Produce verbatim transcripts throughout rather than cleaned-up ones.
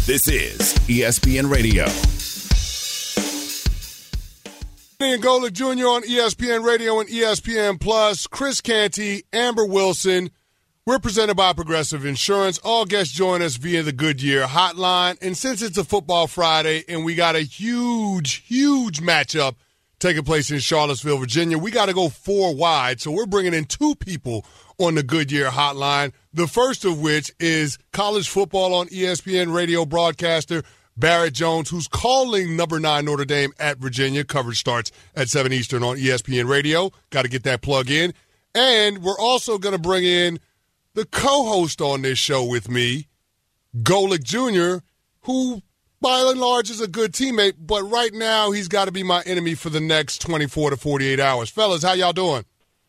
This is E S P N Radio. Ian Golic Junior on E S P N Radio and E S P N Plus. Chris Canty, Amber Wilson. We're presented by Progressive Insurance. All guests join us via the Goodyear hotline. And since it's a football Friday and we got a huge, huge matchup taking place in Charlottesville, Virginia, we got to go four wide. So we're bringing in two people on the Goodyear hotline. The first of which is college football on E S P N Radio broadcaster Barrett Jones, who's calling number nine Notre Dame at Virginia. Coverage starts at seven Eastern on E S P N Radio. Got to get that plug in. And we're also going to bring in the co-host on this show with me, Golic Junior, who by and large is a good teammate, but right now he's got to be my enemy for the next twenty-four to forty-eight hours. Fellas, how y'all doing?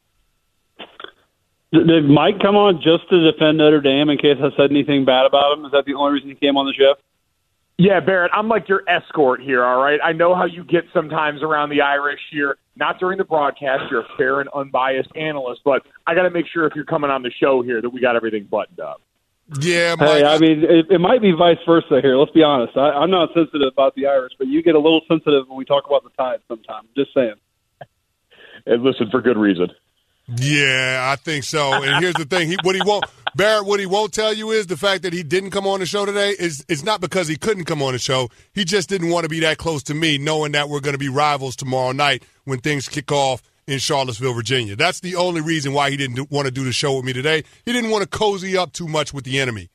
Did Mike come on just to defend Notre Dame in case I said anything bad about him? Is that the only reason he came on the show? Yeah, Barrett, I'm like your escort here, all right? I know how you get sometimes around the Irish here. Not during the broadcast. You're a fair and unbiased analyst, but I got to make sure if you're coming on the show here that we got everything buttoned up. Yeah, Mike. Hey, I mean, it, it might be vice versa here. Let's be honest. I, I'm not sensitive about the Irish, but you get a little sensitive when we talk about the Tide sometimes. Just saying. And listen, for good reason. Yeah, I think so. And here's the thing: he, what he won't, Barrett, what he won't tell you is the fact that he didn't come on the show today is it's not because he couldn't come on the show. He just didn't want to be that close to me, knowing that we're going to be rivals tomorrow night when things kick off in Charlottesville, Virginia. That's the only reason why he didn't do, want to do the show with me today. He didn't want to cozy up too much with the enemy.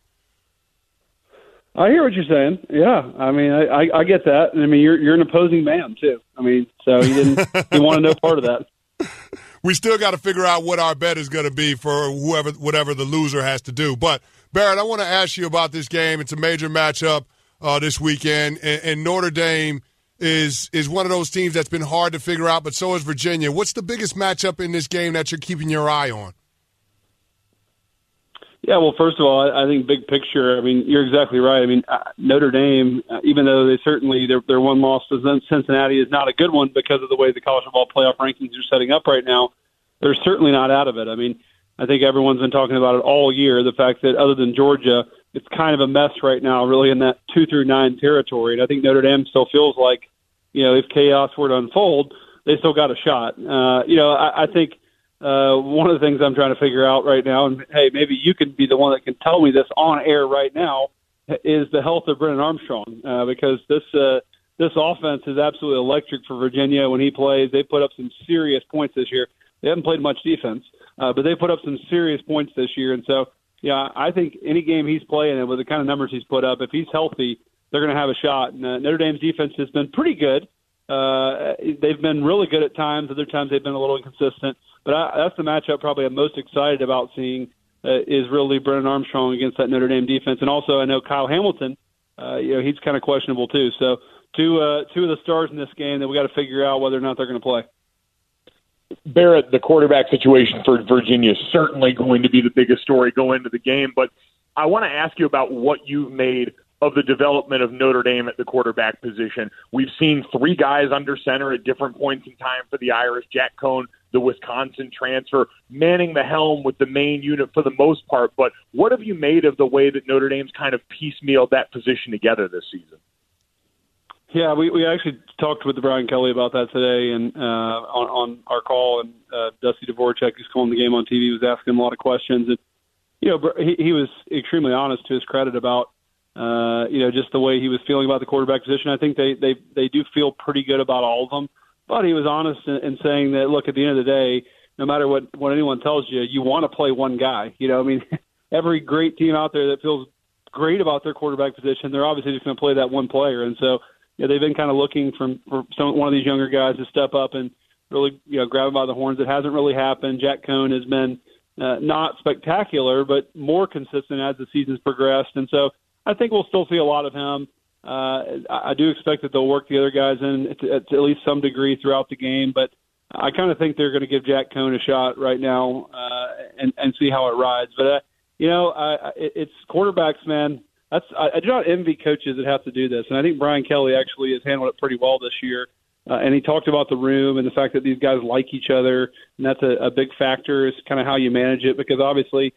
I hear what you're saying. Yeah, I mean, I, I, I get that. And I mean, you're you're an opposing man too. I mean, so he didn't he wanted no part of that. We still got to figure out what our bet is going to be for whoever, whatever the loser has to do. But, Barrett, I want to ask you about this game. It's a major matchup uh, this weekend, and, and Notre Dame is is one of those teams that's been hard to figure out, but so is Virginia. What's the biggest matchup in this game that you're keeping your eye on? Yeah, well, first of all, I, I think big picture, I mean, you're exactly right. I mean, uh, Notre Dame, uh, even though they certainly, their, their one loss to Cincinnati is not a good one because of the way the college football playoff rankings are setting up right now, they're certainly not out of it. I mean, I think everyone's been talking about it all year, the fact that other than Georgia, it's kind of a mess right now, really in that two through nine territory. And I think Notre Dame still feels like, you know, if chaos were to unfold, they still got a shot. Uh, you know, I, I think uh, one of the things I'm trying to figure out right now, and hey, maybe you can be the one that can tell me this on air right now, is the health of Brennan Armstrong, uh, because this uh, this offense is absolutely electric for Virginia when he plays. They put up some serious points this year. They haven't played much defense, uh, but they put up some serious points this year. And so, yeah, I think any game he's playing and with the kind of numbers he's put up, if he's healthy, they're going to have a shot. And uh, Notre Dame's defense has been pretty good. Uh, they've been really good at times. Other times they've been a little inconsistent. But I, that's the matchup probably I'm most excited about seeing uh, is really Brennan Armstrong against that Notre Dame defense. And also I know Kyle Hamilton, uh, you know, he's kind of questionable too. So two, uh, two of the stars in this game that we got to figure out whether or not they're going to play. Barrett, the quarterback situation for Virginia is certainly going to be the biggest story going into the game, but I want to ask you about what you've made of the development of Notre Dame at the quarterback position. We've seen three guys under center at different points in time for the Irish. Jack Cohn, the Wisconsin transfer, manning the helm with the main unit for the most part, but what have you made of the way that Notre Dame's kind of piecemealed that position together this season? Yeah, we, we actually talked with Brian Kelly about that today and uh, on, on our call, and uh, Dusty Dvorak, who's calling the game on T V, was asking a lot of questions. And, you know, he, he was extremely honest to his credit about, uh, you know, just the way he was feeling about the quarterback position. I think they, they, they do feel pretty good about all of them. But he was honest in, in saying that, look, at the end of the day, no matter what, what anyone tells you, you want to play one guy. You know, I mean, every great team out there that feels great about their quarterback position, they're obviously just going to play that one player. And so, yeah, they've been kind of looking for, for some one of these younger guys to step up and really, you know, grab them by the horns. It hasn't really happened. Jack Cohn has been uh, not spectacular, but more consistent as the season's progressed. And so I think we'll still see a lot of him. Uh, I do expect that they'll work the other guys in to, to at least some degree throughout the game, but I kind of think they're going to give Jack Cohn a shot right now uh, and, and see how it rides. But, uh, you know, I, it, it's quarterbacks, man. That's I, I do not envy coaches that have to do this, and I think Brian Kelly actually has handled it pretty well this year. Uh, and he talked about the room and the fact that these guys like each other, and that's a, a big factor is kind of how you manage it, because obviously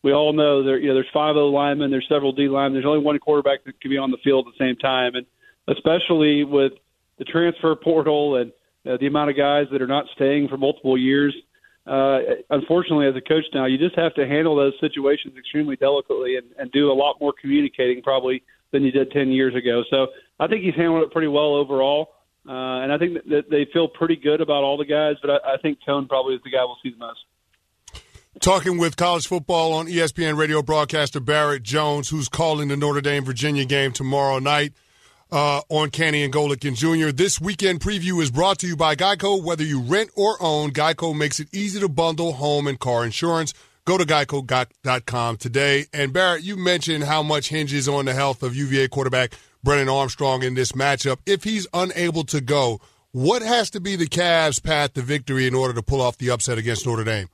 we all know there, you know, there's five O linemen, there's several D linemen. There's only one quarterback that can be on the field at the same time, and especially with the transfer portal and uh, the amount of guys that are not staying for multiple years. Uh, unfortunately, as a coach now, you just have to handle those situations extremely delicately and, and do a lot more communicating probably than you did ten years ago. So I think he's handled it pretty well overall, uh, and I think that, that they feel pretty good about all the guys, but I, I think Tone probably is the guy we'll see the most. Talking with college football on E S P N radio broadcaster Barrett Jones, who's calling the Notre Dame-Virginia game tomorrow night. Uh, on Canty and Golikin Junior This weekend preview is brought to you by Geico. Whether you rent or own, Geico makes it easy to bundle home and car insurance. Go to geico dot com today. And Barrett, you mentioned how much hinges on the health of U V A quarterback Brennan Armstrong in this matchup. If he's unable to go, what has to be the Cavs' path to victory in order to pull off the upset against Notre Dame?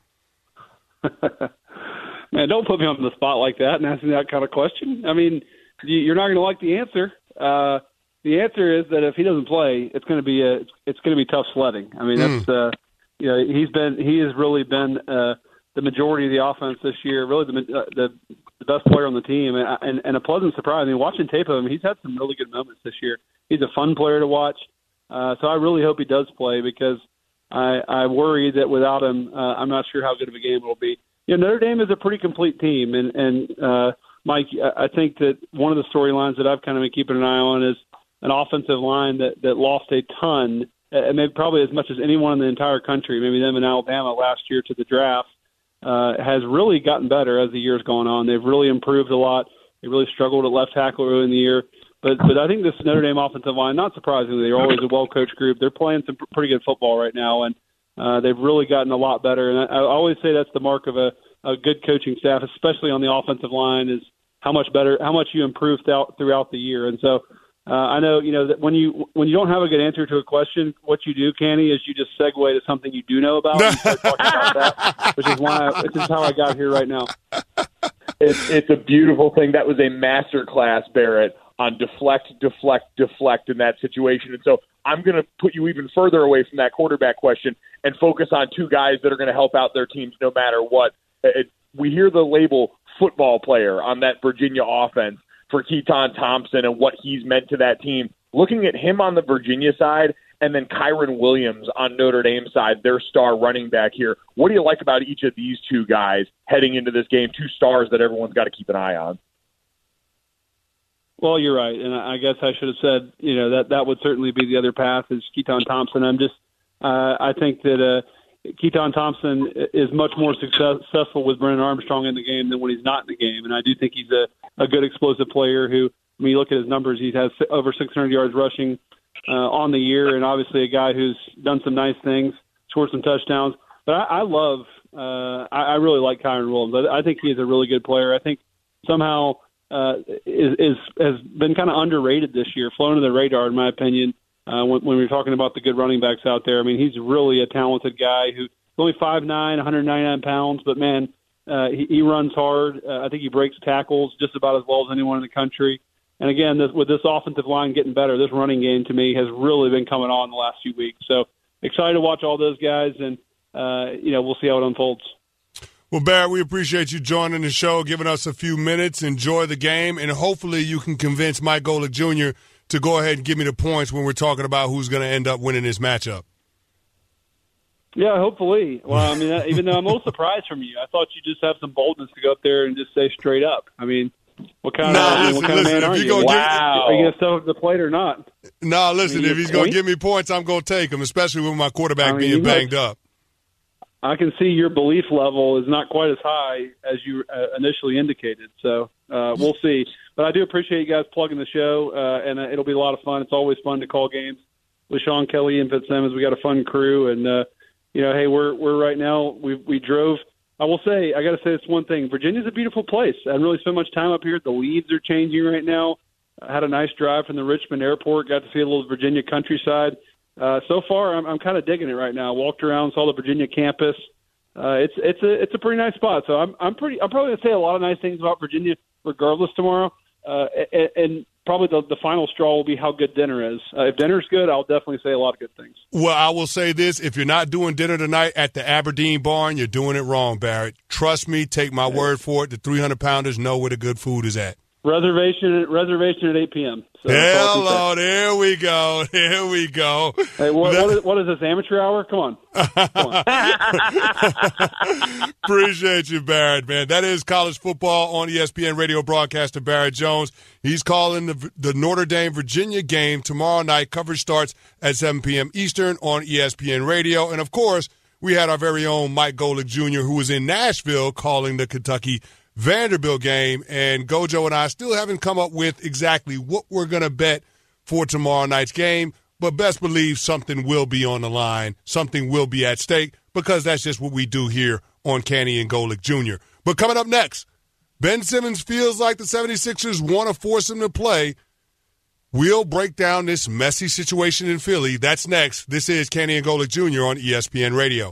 Man, don't put me on the spot like that and ask me that kind of question. I mean, you're not going to like the answer. Uh, the answer is that if he doesn't play, it's going to be a, it's going to be tough sledding. I mean, that's mm. uh, you know, he's been he has really been uh, the majority of the offense this year, really the uh, the, the best player on the team, and, and and a pleasant surprise. I mean, watching tape of him, he's had some really good moments this year. He's a fun player to watch, uh, so I really hope he does play because I I worry that without him, uh, I'm not sure how good of a game it will be. You know, Notre Dame is a pretty complete team, and and uh, Mike, I think that one of the storylines that I've kind of been keeping an eye on is an offensive line that, that lost a ton, and maybe probably as much as anyone in the entire country, maybe them in Alabama last year to the draft, uh, has really gotten better as the year's gone on. They've really improved a lot. They really struggled at left tackle early in the year. But but I think this Notre Dame offensive line, not surprisingly, they're always a well-coached group. They're playing some pretty good football right now, and uh, they've really gotten a lot better. And I, I always say that's the mark of a, a good coaching staff, especially on the offensive line, is how much better, how much you improve throughout, throughout the year. And so uh, I know, you know, that when you when you don't have a good answer to a question, what you do, Canty, is you just segue to something you do know about and start talking about that, which is why, I, which is how I got here right now. It's, it's a beautiful thing. That was a master class, Barrett, on deflect, deflect, deflect in that situation. And so I'm going to put you even further away from that quarterback question and focus on two guys that are going to help out their teams no matter what. It, we hear the label football player on that Virginia offense for Keaton Thompson and what he's meant to that team. Looking at him on the Virginia side and then Kyron Williams on Notre Dame side, their star running back here. What do you like about each of these two guys heading into this game, two stars that everyone's got to keep an eye on? Well, you're right, and I guess I should have said, you know, that that would certainly be the other path is Keaton Thompson. I'm just, uh, I think that uh, Keaton Thompson is much more success, successful with Brennan Armstrong in the game than when he's not in the game, and I do think he's a, a good explosive player who, when you look at his numbers, he has over six hundred yards rushing uh, on the year, and obviously a guy who's done some nice things, scored some touchdowns. But I, I love, uh, I, I really like Kyron Williams. I, I think he is a really good player. I think somehow uh, is, is has been kind of underrated this year, flown under the radar, in my opinion. Uh, when, when we're talking about the good running backs out there, I mean, he's really a talented guy who's only five nine, one hundred ninety-nine pounds, but man, uh, he, he runs hard. Uh, I think he breaks tackles just about as well as anyone in the country. And again, this, with this offensive line getting better, this running game to me has really been coming on the last few weeks. So excited to watch all those guys, and uh, you know, we'll see how it unfolds. Well, Barrett, we appreciate you joining the show, giving us a few minutes. Enjoy the game, and hopefully you can convince Mike Golic Junior to go ahead and give me the points when we're talking about who's going to end up winning this matchup. Yeah, hopefully. Well, I mean, even though I'm a little surprised from you, I thought you'd just have some boldness to go up there and just say straight up. I mean, what kind nah, of, I mean, listen, what kind listen, of man are you? Wow. Give, are you going to step up the plate or not? No, nah, listen, I mean, if he's point? going to give me points, I'm going to take them, especially with my quarterback I mean, being banged know, up. I can see your belief level is not quite as high as you uh, initially indicated, so uh, we'll see. But I do appreciate you guys plugging the show, uh, and uh, it'll be a lot of fun. It's always fun to call games with Sean Kelly and Fitzsimmons. We got a fun crew, and uh, you know, hey, we're we're right now. We we drove. I will say, I got to say this one thing. Virginia's a beautiful place. I haven't really spent much time up here. The leaves are changing right now. I had a nice drive from the Richmond airport. Got to see a little Virginia countryside. Uh, so far, I'm, I'm kind of digging it right now. Walked around, saw the Virginia campus. Uh, it's it's a it's a pretty nice spot. So I'm I'm pretty I'm probably gonna say a lot of nice things about Virginia regardless tomorrow. Uh, and, and probably the, the final straw will be how good dinner is. Uh, if dinner's good, I'll definitely say a lot of good things. Well, I will say this. If you're not doing dinner tonight at the Aberdeen Barn, you're doing it wrong, Barrett. Trust me. Take my word for it. The three hundred pounders know where the good food is at. Reservation reservation at eight p.m. So Hello, there we go. There we go. Hey, what, what, is, what is this, amateur hour? Come on. Come on. Appreciate you, Barrett, man. That is college football on E S P N radio broadcaster Barrett Jones. He's calling the, the Notre Dame-Virginia game tomorrow night. Coverage starts at seven p.m. Eastern on E S P N radio. And, of course, we had our very own Mike Golic Junior, who was in Nashville calling the Kentucky Vanderbilt game, and Gojo and I still haven't come up with exactly what we're going to bet for tomorrow night's game, but best believe something will be on the line, something will be at stake, because that's just what we do here on Canty and Golic Junior But coming up next, Ben Simmons feels like the seventy-sixers want to force him to play. We'll break down this messy situation in Philly. That's next. This is Canty and Golic Junior on E S P N Radio.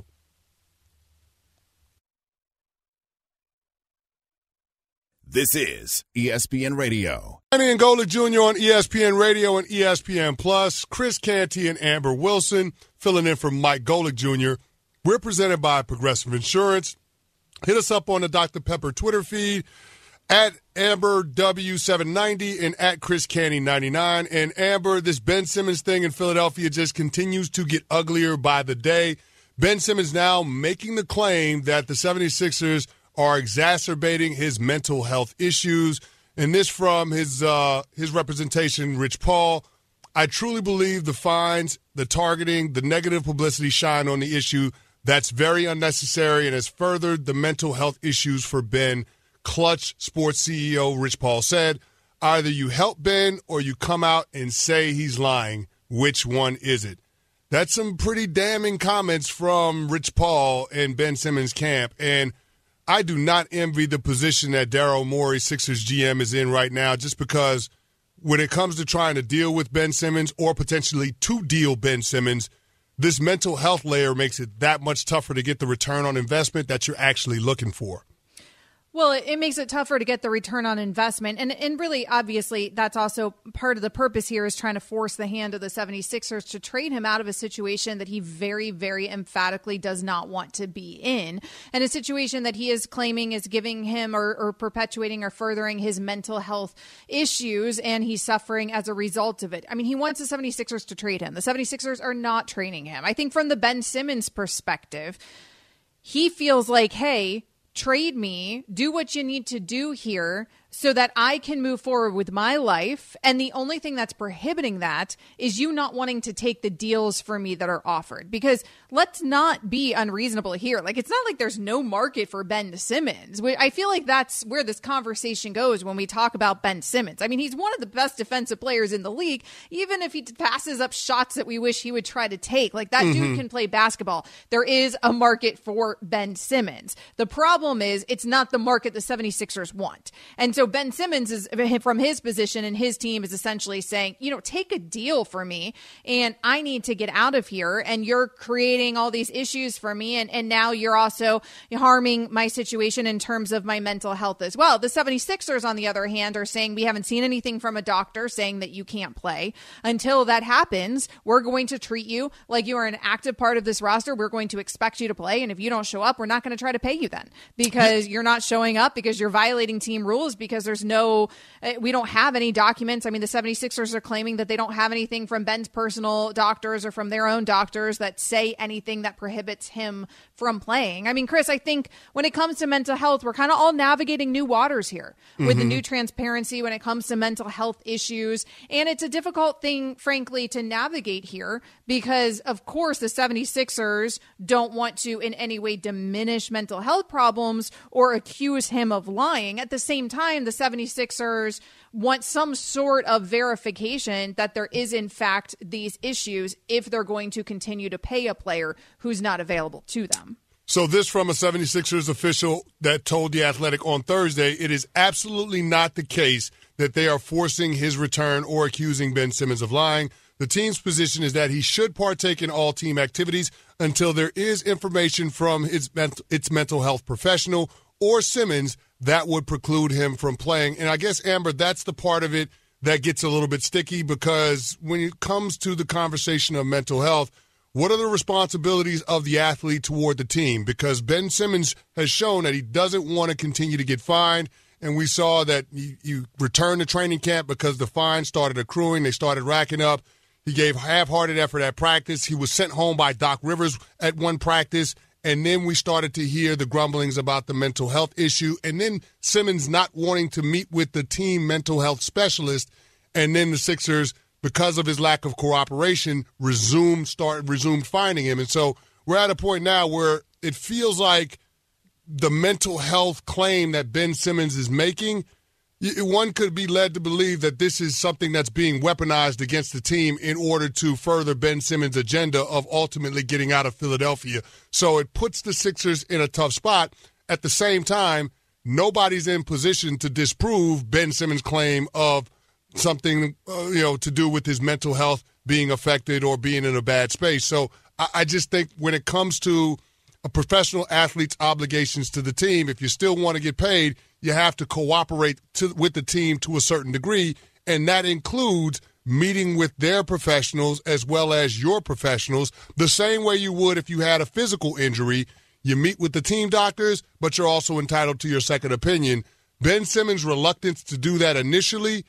This is E S P N Radio. Canty and Golic Junior on E S P N Radio and E S P N Plus. Chris Canty and Amber Wilson filling in for Mike Golic Junior We're presented by Progressive Insurance. Hit us up on the Doctor Pepper Twitter feed at Amber W seven ninety and at Chris Canty ninety-nine. And Amber, this Ben Simmons thing in Philadelphia just continues to get uglier by the day. Ben Simmons now making the claim that the seventy-sixers are exacerbating his mental health issues. And this from his uh, his representation, Rich Paul. I truly believe the fines, the targeting, the negative publicity shine on the issue. That's very unnecessary and has furthered the mental health issues for Ben. Clutch Sports C E O Rich Paul said, either you help Ben or you come out and say he's lying. Which one is it? That's some pretty damning comments from Rich Paul and Ben Simmons' camp. And I do not envy the position that Daryl Morey, Sixers G M, is in right now, just because when it comes to trying to deal with Ben Simmons or potentially to deal Ben Simmons, this mental health layer makes it that much tougher to get the return on investment that you're actually looking for. Well, it, it makes it tougher to get the return on investment. And and really, obviously, that's also part of the purpose here is trying to force the hand of the seventy-sixers to trade him out of a situation that he very, very emphatically does not want to be in. And a situation that he is claiming is giving him or, or perpetuating or furthering his mental health issues, and he's suffering as a result of it. I mean, he wants the seventy-sixers to trade him. The seventy-sixers are not trading him. I think from the Ben Simmons perspective, he feels like, hey, trade me, do what you need to do here so that I can move forward with my life. And the only thing that's prohibiting that is you not wanting to take the deals for me that are offered. Because let's not be unreasonable here. Like, it's not like there's no market for Ben Simmons. I feel like that's where this conversation goes when we talk about Ben Simmons. I mean, he's one of the best defensive players in the league, even if he passes up shots that we wish he would try to take. Like, that mm-hmm. dude can play basketball. There is a market for Ben Simmons. The problem is it's not the market the seventy-sixers want. And so Ben Simmons is, from his position and his team, is essentially saying, you know, take a deal for me and I need to get out of here. And you're creating all these issues for me. And, and now you're also harming my situation in terms of my mental health as well. The seventy-sixers, on the other hand, are saying we haven't seen anything from a doctor saying that you can't play. Until that happens, we're going to treat you like you are an active part of this roster. We're going to expect you to play. And if you don't show up, we're not going to try to pay you then because you're not showing up, because you're violating team rules, because there's no, we don't have any documents. I mean, the seventy-sixers are claiming that they don't have anything from Ben's personal doctors or from their own doctors that say anything that prohibits him from playing. I mean, Chris, I think when it comes to mental health, we're kind of all navigating new waters here with mm-hmm. the new transparency when it comes to mental health issues. And it's a difficult thing, frankly, to navigate here because, of course, the seventy-sixers don't want to in any way diminish mental health problems or accuse him of lying. At the same time, the seventy-sixers want some sort of verification that there is, in fact, these issues if they're going to continue to pay a player who's not available to them. So this from a seventy-sixers official that told The Athletic on Thursday, it is absolutely not the case that they are forcing his return or accusing Ben Simmons of lying. The team's position is that he should partake in all team activities until there is information from his ment- its mental health professional or Simmons that would preclude him from playing. And I guess, Amber, that's the part of it that gets a little bit sticky because when it comes to the conversation of mental health, what are the responsibilities of the athlete toward the team? Because Ben Simmons has shown that he doesn't want to continue to get fined, and we saw that you, you returned to training camp because the fines started accruing. They started racking up. He gave half-hearted effort at practice. He was sent home by Doc Rivers at one practice, and then we started to hear the grumblings about the mental health issue, and then Simmons not wanting to meet with the team mental health specialist, and then the Sixers, because of his lack of cooperation, resumed start resumed finding him. And so we're at a point now where it feels like the mental health claim that Ben Simmons is making, one could be led to believe that this is something that's being weaponized against the team in order to further Ben Simmons' agenda of ultimately getting out of Philadelphia. So it puts the Sixers in a tough spot. At the same time, nobody's in position to disprove Ben Simmons' claim of something, uh, you know, to do with his mental health being affected or being in a bad space. So I, I just think when it comes to a professional athlete's obligations to the team, if you still want to get paid, you have to cooperate to, with the team to a certain degree, and that includes meeting with their professionals as well as your professionals, the same way you would if you had a physical injury. You meet with the team doctors, but you're also entitled to your second opinion. Ben Simmons' reluctance to do that initially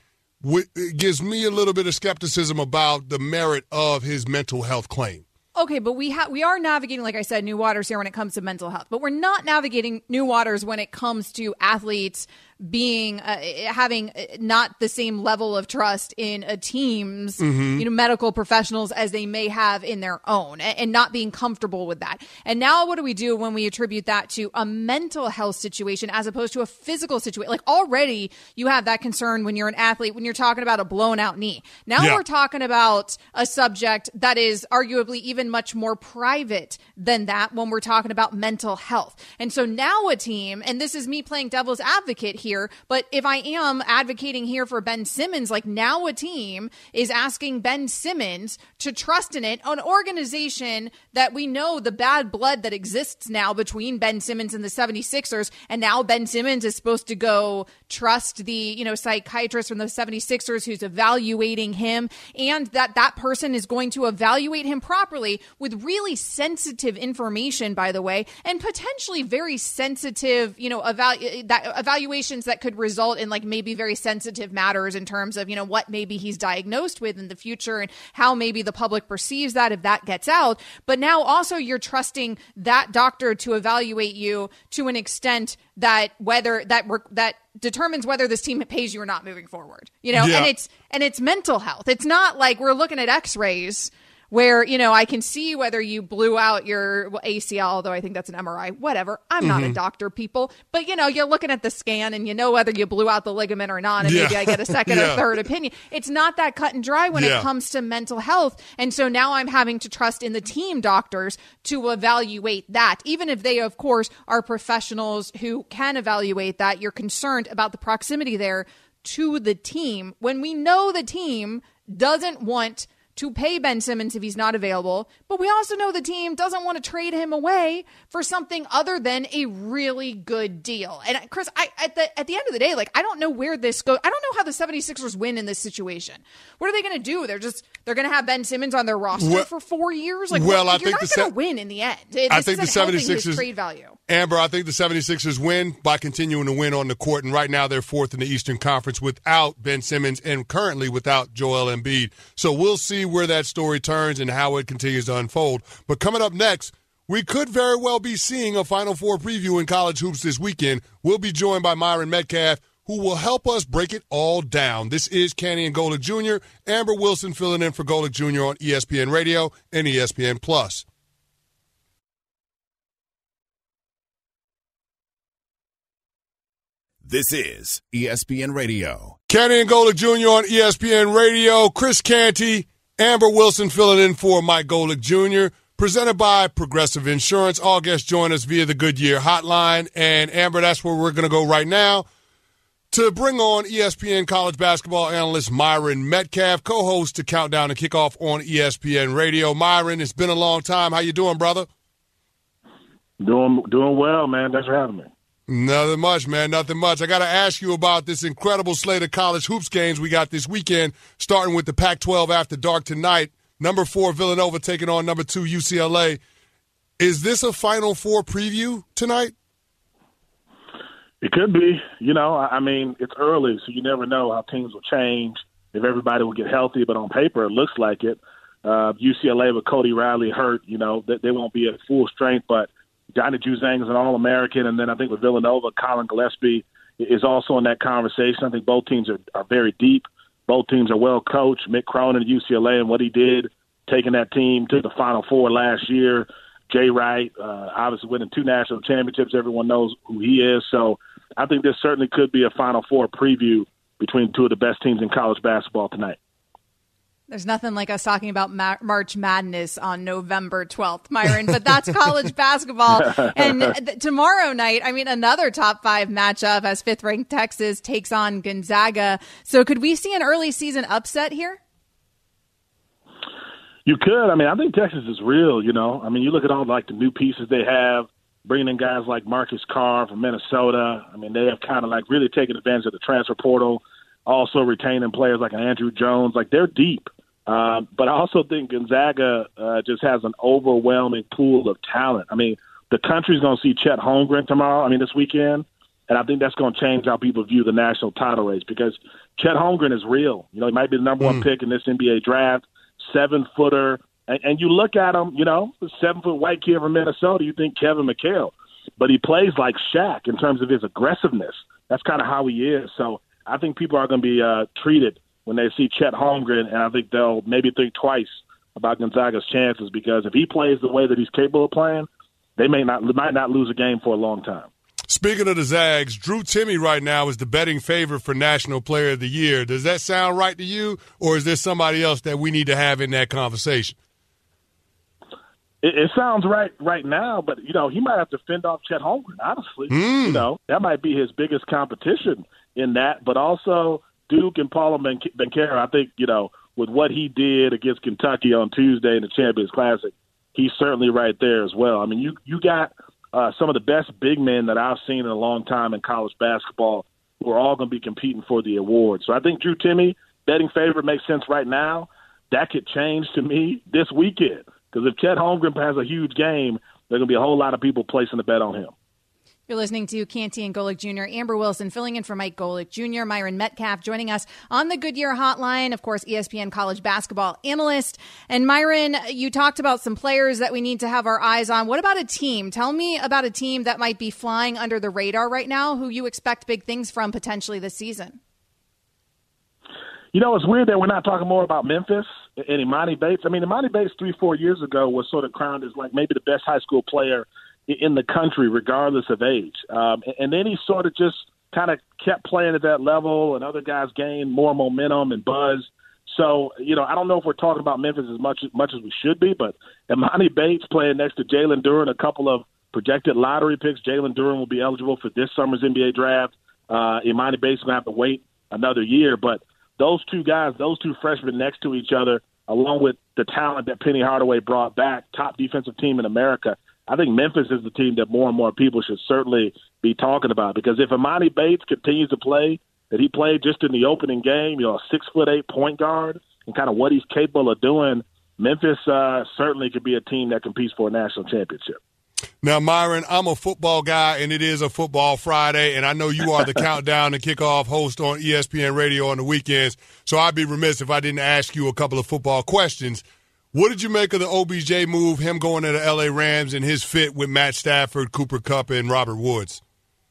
it gives me a little bit of skepticism about the merit of his mental health claim. Okay, but we ha- we are navigating, like I said, new waters here when it comes to mental health. But we're not navigating new waters when it comes to athletes being uh, having not the same level of trust in a team's mm-hmm. you know medical professionals as they may have in their own, and, and not being comfortable with that. And now what do we do when we attribute that to a mental health situation as opposed to a physical situation? Like already you have that concern when you're an athlete, when you're talking about a blown out knee. Now yeah. we're talking about a subject that is arguably even much more private than that when we're talking about mental health. And so now a team, and this is me playing devil's advocate here, Here, but if I am advocating here for Ben Simmons, like now a team is asking Ben Simmons to trust in it, an organization that we know the bad blood that exists now between Ben Simmons and the seventy-sixers, and now Ben Simmons is supposed to go trust the, you know, psychiatrist from the seventy-sixers who's evaluating him, and that that person is going to evaluate him properly with really sensitive information, by the way, and potentially very sensitive, you know, evalu- that evaluation that could result in like maybe very sensitive matters in terms of, you know, what maybe he's diagnosed with in the future and how maybe the public perceives that if that gets out. But now also you're trusting that doctor to evaluate you to an extent that whether that work that determines whether this team pays you or not moving forward, you know, yeah. and it's and it's mental health. It's not like we're looking at x-rays where, you know, I can see whether you blew out your A C L, although I think that's an M R I, whatever. I'm mm-hmm. not a doctor, people. But, you know, you're looking at the scan and you know whether you blew out the ligament or not, and yeah. maybe I get a second yeah. or third opinion. It's not that cut and dry when yeah. it comes to mental health. And so now I'm having to trust in the team doctors to evaluate that. Even if they, of course, are professionals who can evaluate that, you're concerned about the proximity there to the team when we know the team doesn't want to pay Ben Simmons if he's not available. But we also know the team doesn't want to trade him away for something other than a really good deal. And Chris, I, at the at the end of the day, like, I don't know where this goes. I don't know how the seventy-sixers win in this situation. What are they going to do? They're just, they're going to have Ben Simmons on their roster well, for four years? Like, well, what, I you're think not going to win in the end. This I think the seventy-sixers trade value. Amber, I think the seventy-sixers win by continuing to win on the court. And right now they're fourth in the Eastern Conference without Ben Simmons and currently without Joel Embiid. So we'll see where that story turns and how it continues to unfold. But coming up next, we could very well be seeing a Final Four preview in college hoops this weekend. We'll be joined by Myron Metcalf, who will help us break it all down. This is Canty and Golick Junior Amber Wilson filling in for Golick Junior on E S P N Radio and E S P N Plus. This is E S P N Radio. Canty and Golick Junior on E S P N Radio. Chris Canty, Amber Wilson filling in for Mike Golick Junior Presented by Progressive Insurance. All guests join us via the Goodyear hotline. And Amber, that's where we're going to go right now to bring on E S P N college basketball analyst Myron Metcalf, co-host to Countdown and Kickoff on E S P N Radio. Myron, it's been a long time. How you doing, brother? Doing doing well, man. Thanks for having me. Nothing much, man. Nothing much. I got to ask you about this incredible slate of college hoops games we got this weekend, starting with the Pac twelve after dark tonight. Number four, Villanova taking on number two, U C L A. Is this a Final Four preview tonight? It could be. You know, I mean, it's early, so you never know how teams will change, if everybody will get healthy. But on paper, it looks like it. Uh, U C L A with Cody Riley hurt, you know, they, they won't be at full strength, but Johnny Juzang is an All-American, and then I think with Villanova, Colin Gillespie is also in that conversation. I think both teams are, are very deep. Both teams are well coached. Mick Cronin at U C L A and what he did, taking that team to the Final Four last year. Jay Wright, uh, obviously winning two national championships. Everyone knows who he is. So I think this certainly could be a Final Four preview between two of the best teams in college basketball tonight. There's nothing like us talking about Ma- March Madness on November twelfth, Myron, but that's college basketball. And th- tomorrow night, I mean, another top five matchup as fifth-ranked Texas takes on Gonzaga. So could we see an early season upset here? You could. I mean, I think Texas is real, you know. I mean, you look at all, like, the new pieces they have, bringing in guys like Marcus Carr from Minnesota. I mean, they have kind of, like, really taken advantage of the transfer portal, also retaining players like Andrew Jones. Like, they're deep. Uh, but I also think Gonzaga uh, just has an overwhelming pool of talent. I mean, the country's going to see Chet Holmgren tomorrow, I mean, this weekend, and I think that's going to change how people view the national title race because Chet Holmgren is real. You know, he might be the number mm. one pick in this N B A draft, seven-footer, and, and you look at him, you know, the seven-foot white kid from Minnesota, you think Kevin McHale, but he plays like Shaq in terms of his aggressiveness. That's kind of how he is. So I think people are going to be uh, treated when they see Chet Holmgren, and I think they'll maybe think twice about Gonzaga's chances because if he plays the way that he's capable of playing, they may not might not lose a game for a long time. Speaking of the Zags, Drew Timme right now is the betting favorite for National Player of the Year. Does that sound right to you, or is there somebody else that we need to have in that conversation? It, it sounds right right now, but, you know, he might have to fend off Chet Holmgren, honestly. Mm. You know, that might be his biggest competition in that, but also – Duke and Paolo Banchero, I think, you know, with what he did against Kentucky on Tuesday in the Champions Classic, he's certainly right there as well. I mean, you you got uh, some of the best big men that I've seen in a long time in college basketball who are all going to be competing for the award. So I think Drew Timme, betting favorite, makes sense right now. That could change to me this weekend because if Chet Holmgren has a huge game, there are going to be a whole lot of people placing a bet on him. You're listening to Canty and Golick Junior Amber Wilson filling in for Mike Golick Junior Myron Metcalf joining us on the Goodyear Hotline, of course, E S P N college basketball analyst. And Myron, you talked about some players that we need to have our eyes on. What about a team? Tell me about a team that might be flying under the radar right now who you expect big things from potentially this season. You know, it's weird that we're not talking more about Memphis and Imani Bates. I mean, Imani Bates three, four years ago was sort of crowned as like maybe the best high school player in the country, regardless of age. Um, and then he sort of just kind of kept playing at that level, and other guys gained more momentum and buzz. So, you know, I don't know if we're talking about Memphis as much, much as we should be, but Imani Bates playing next to Jalen Duren, a couple of projected lottery picks. Jalen Duren will be eligible for this summer's N B A draft. Uh, Imani Bates will have to wait another year. But those two guys, those two freshmen next to each other, along with the talent that Penny Hardaway brought back, top defensive team in America, I think Memphis is the team that more and more people should certainly be talking about because if Imani Bates continues to play that he played just in the opening game, you know, a six foot eight point guard and kind of what he's capable of doing, Memphis uh, certainly could be a team that competes for a national championship. Now, Myron, I'm a football guy, and it is a Football Friday, and I know you are the Countdown and Kickoff host on E S P N Radio on the weekends, so I'd be remiss if I didn't ask you a couple of football questions. What did you make of the O B J move, him going to the L A Rams and his fit with Matt Stafford, Cooper Kupp, and Robert Woods?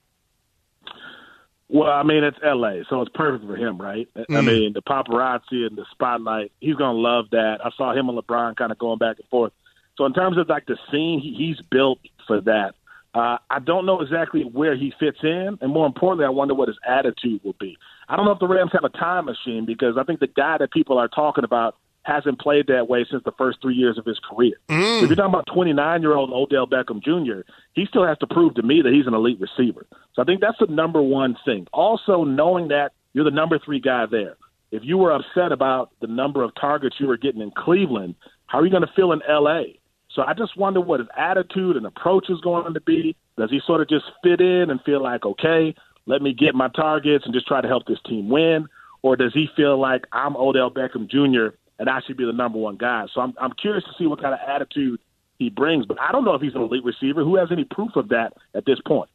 Well, I mean, it's L A, so it's perfect for him, right? Mm. I mean, the paparazzi and the spotlight, he's going to love that. I saw him and LeBron kind of going back and forth. So in terms of, like, the scene, he, he's built for that. Uh, I don't know exactly where he fits in, and more importantly, I wonder what his attitude will be. I don't know if the Rams have a time machine because I think the guy that people are talking about hasn't played that way since the first three years of his career. Mm. If you're talking about twenty-nine-year-old Odell Beckham Junior, he still has to prove to me that he's an elite receiver. So I think that's the number one thing. Also, knowing that you're the number three guy there. If you were upset about the number of targets you were getting in Cleveland, how are you going to feel in L A? So I just wonder what his attitude and approach is going to be. Does he sort of just fit in and feel like, okay, let me get my targets and just try to help this team win? Or does he feel like I'm Odell Beckham Junior and I should be the number one guy? So I'm I'm curious to see what kind of attitude he brings. But I don't know if he's an elite receiver. Who has any proof of that at this point?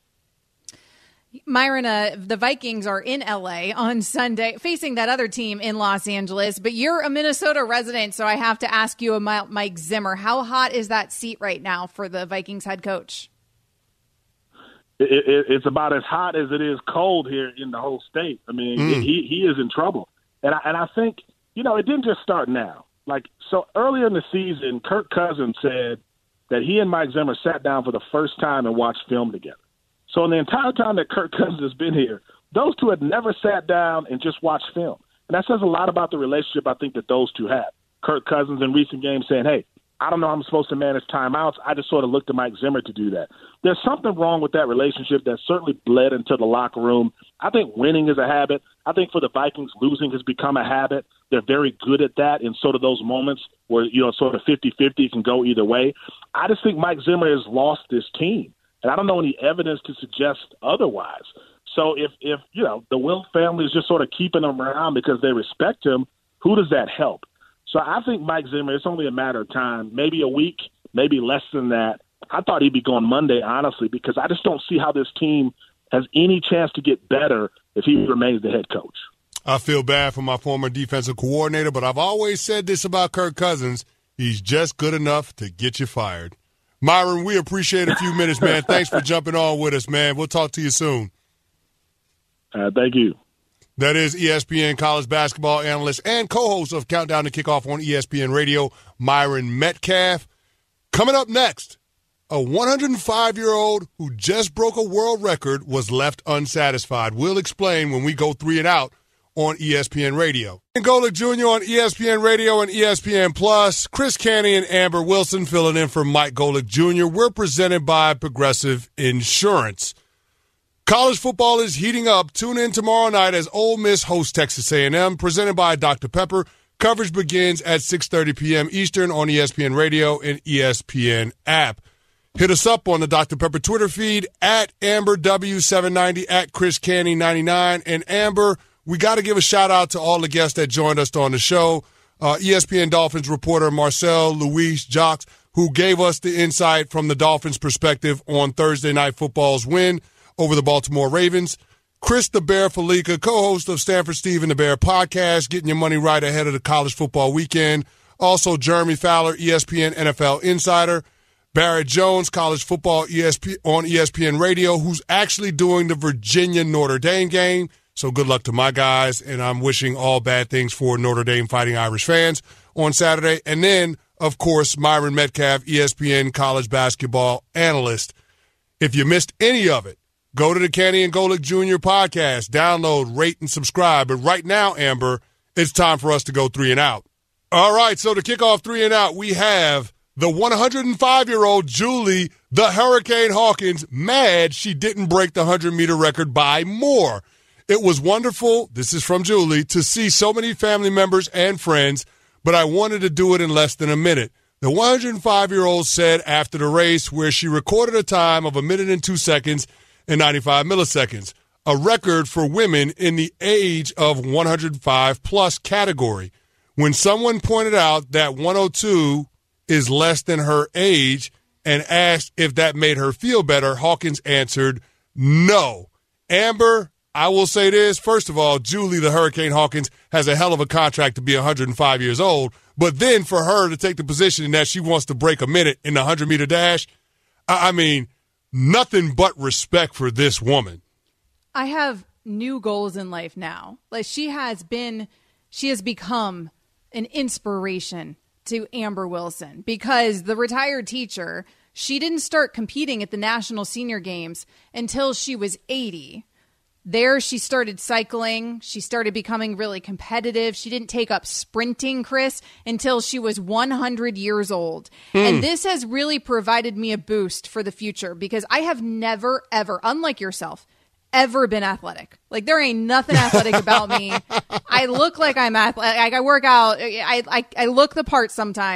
Myron, uh, the Vikings are in L A on Sunday, facing that other team in Los Angeles. But you're a Minnesota resident, so I have to ask you about Mike Zimmer. How hot is that seat right now for the Vikings head coach? It, it, it's about as hot as it is cold here in the whole state. I mean, mm. he he is in trouble. And I, and I think, you know, it didn't just start now. Like, so earlier in the season, Kirk Cousins said that he and Mike Zimmer sat down for the first time and watched film together. So in the entire time that Kirk Cousins has been here, those two had never sat down and just watched film. And that says a lot about the relationship I think that those two have. Kirk Cousins in recent games saying, hey, I don't know how I'm supposed to manage timeouts. I just sort of looked to Mike Zimmer to do that. There's something wrong with that relationship that certainly bled into the locker room. I think winning is a habit. I think for the Vikings, losing has become a habit. They're very good at that in sort of those moments where, you know, sort of fifty-fifty can go either way. I just think Mike Zimmer has lost this team. And I don't know any evidence to suggest otherwise. So if, if you know, the Wilt family is just sort of keeping him around because they respect him, who does that help? So I think Mike Zimmer, it's only a matter of time, maybe a week, maybe less than that. I thought he'd be going Monday, honestly, because I just don't see how this team has any chance to get better if he remains the head coach. I feel bad for my former defensive coordinator, but I've always said this about Kirk Cousins. He's just good enough to get you fired. Myron, we appreciate a few minutes, man. Thanks for jumping on with us, man. We'll talk to you soon. Uh, thank you. That is E S P N college basketball analyst and co-host of Countdown to Kickoff on E S P N Radio, Myron Metcalf. Coming up next, a one hundred five-year-old who just broke a world record was left unsatisfied. We'll explain when we go three and out on E S P N Radio. Golic Junior on E S P N Radio and E S P N Plus. Chris Canty and Amber Wilson filling in for Mike Golic Junior We're presented by Progressive Insurance. College football is heating up. Tune in tomorrow night as Ole Miss hosts Texas A and M, presented by Doctor Pepper. Coverage begins at six thirty p.m. Eastern on E S P N Radio and E S P N app. Hit us up on the Doctor Pepper Twitter feed at Amber W seven ninety, at Chris Canty ninety-nine. And Amber, we got to give a shout-out to all the guests that joined us on the show. Uh, E S P N Dolphins reporter Marcel Louis Jacques, who gave us the insight from the Dolphins' perspective on Thursday Night Football's win over the Baltimore Ravens. Chris the Bear Felica, co-host of Stanford Steve and the Bear podcast, getting your money right ahead of the college football weekend. Also, Jeremy Fowler, E S P N N F L insider. Barrett Jones, college football E S P on E S P N Radio, who's actually doing the Virginia Notre Dame game. So good luck to my guys, and I'm wishing all bad things for Notre Dame Fighting Irish fans on Saturday. And then, of course, Myron Metcalf, E S P N college basketball analyst. If you missed any of it, go to the Canty and Golic Junior podcast, download, rate, and subscribe. But right now, Amber, it's time for us to go three and out. All right, so to kick off three and out, we have the one hundred five-year-old Julie, the Hurricane Hawkins, mad she didn't break the hundred-meter record by more. It was wonderful, this is from Julie, to see so many family members and friends, but I wanted to do it in less than a minute. The one hundred five-year-old said after the race, where she recorded a time of a minute and two seconds and ninety-five milliseconds, a record for women in the age of one hundred five plus category. When someone pointed out that one oh two is less than her age and asked if that made her feel better, Hawkins answered, no. Amber, I will say this. First of all, Julie the Hurricane Hawkins has a hell of a contract to be one hundred five years old. But then for her to take the position that she wants to break a minute in the hundred-meter dash, I mean, nothing but respect for this woman. I have new goals in life now. Like, she has been, she has become an inspiration to Amber Wilson, because the retired teacher, she didn't start competing at the National Senior Games until she was eighty. There, she started cycling. She started becoming really competitive. She didn't take up sprinting, Chris, until she was one hundred years old. Hmm. And this has really provided me a boost for the future, because I have never, ever, unlike yourself, ever been athletic. Like, there ain't nothing athletic about me. I look like I'm athletic. I work out. I, I, I look the part sometimes.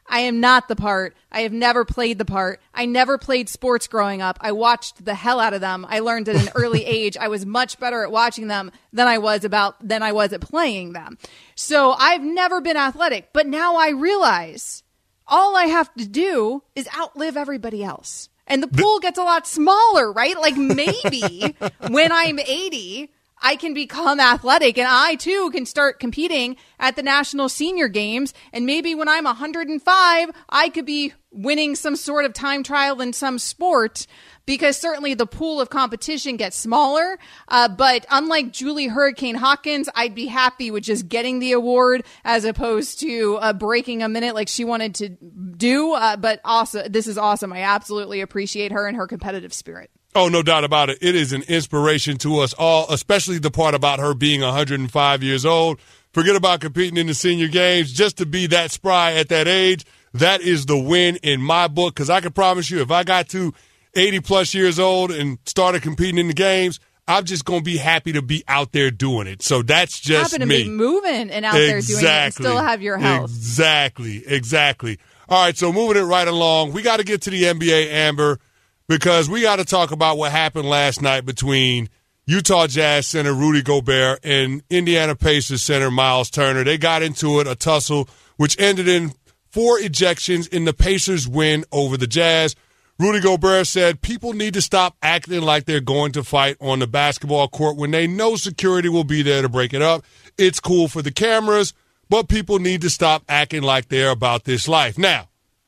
I am not the part. I have never played the part. I never played sports growing up. I watched the hell out of them. I learned at an early age I was much better at watching them than I was about than I was at playing them. So I've never been athletic, but now I realize all I have to do is outlive everybody else. And the pool gets a lot smaller, right? Like maybe when I'm eighty, I can become athletic and I too can start competing at the National Senior Games. And maybe when I'm one hundred five, I could be winning some sort of time trial in some sport, because certainly the pool of competition gets smaller. Uh, but unlike Julie Hurricane Hawkins, I'd be happy with just getting the award as opposed to uh, breaking a minute like she wanted to do. Uh, but also, this is awesome. I absolutely appreciate her and her competitive spirit. Oh, no doubt about it. It is an inspiration to us all, especially the part about her being one hundred five years old. Forget about competing in the senior games. Just to be that spry at that age, that is the win in my book, because I can promise you if I got to eighty-plus years old and started competing in the games, I'm just going to be happy to be out there doing it. So that's just happen to me. be moving and out there doing it and still have your health. Exactly, exactly. All right, so moving it right along, we got to get to the N B A, Amber, because we got to talk about what happened last night between Utah Jazz center Rudy Gobert and Indiana Pacers center Miles Turner. They got into it, a tussle, which ended in four ejections in the Pacers' win over the Jazz. Rudy Gobert said people need to stop acting like they're going to fight on the basketball court when they know security will be there to break it up. It's cool for the cameras, but people need to stop acting like they're about this life. Now,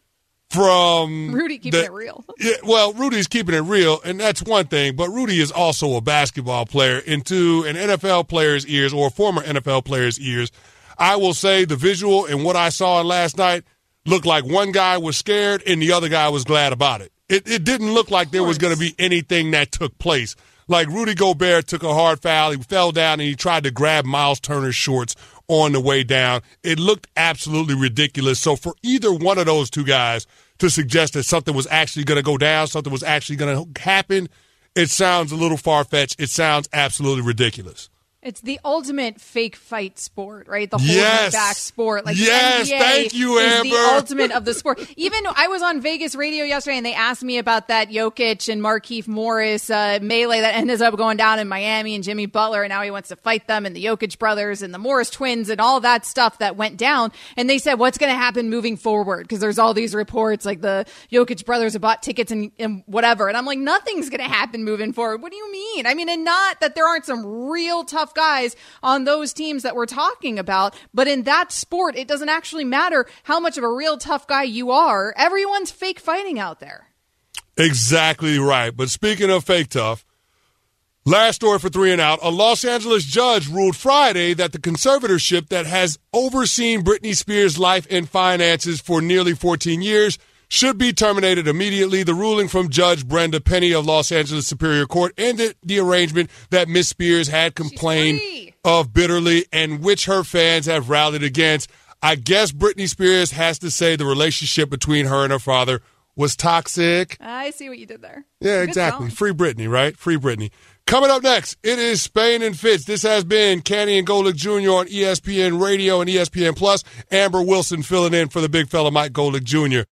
from Rudy keeping the, it real. Yeah, well, Rudy's keeping it real, and that's one thing, but Rudy is also a basketball player. Into an N F L player's ears or a former N F L player's ears, I will say the visual and what I saw last night looked like one guy was scared and the other guy was glad about it. It, it didn't look like there was going to be anything that took place. Like Rudy Gobert took a hard foul, he fell down, and he tried to grab Miles Turner's shorts on the way down. It looked absolutely ridiculous. So for either one of those two guys to suggest that something was actually going to go down, something was actually going to happen, it sounds a little far-fetched. It sounds absolutely ridiculous. It's the ultimate fake fight sport, right? The holding yes. back sport. Like yes, the N B A thank you, is Amber. the ultimate of the sport. Even I was on Vegas radio yesterday, and they asked me about that Jokic and Markieff Morris uh, melee that ended up going down in Miami, and Jimmy Butler, and now he wants to fight them, and the Jokic brothers and the Morris twins and all that stuff that went down. And they said, what's going to happen moving forward? Because there's all these reports like the Jokic brothers have bought tickets and, and whatever. And I'm like, nothing's going to happen moving forward. What do you mean? I mean, and not that there aren't some real tough guys on those teams that we're talking about, but in that sport, it doesn't actually matter how much of a real tough guy you are. Everyone's fake fighting out there. Exactly right. But speaking of fake tough, last story for Three and Out, a Los Angeles judge ruled Friday that the conservatorship that has overseen Britney Spears' life and finances for nearly fourteen years should be terminated immediately. The ruling from Judge Brenda Penny of Los Angeles Superior Court ended the arrangement that Miss Spears had complained of bitterly and which her fans have rallied against. I guess Britney Spears has to say the relationship between her and her father was toxic. I see what you did there. Yeah, exactly. Free Britney, right? Free Britney. Coming up next, it is Spain and Fitz. This has been Canty and Golick Junior on E S P N Radio and E S P N Plus. Amber Wilson filling in for the big fella Mike Golick Junior